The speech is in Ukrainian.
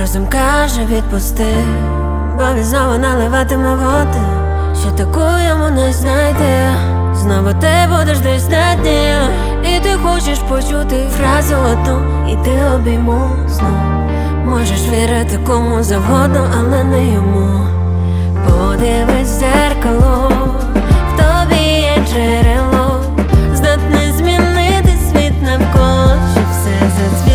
Розум каже відпусти, бо він знову наливатиме води, що таку йому не знайти. Знову ти будеш десь на дні, і ти хочеш почути фразу одну, і ти обійму знов. Можеш вірити кому завгодно, але не йому. Подивись в дзеркало, в тобі є джерело, здатне змінити світ навколо, щоб все зацвіло.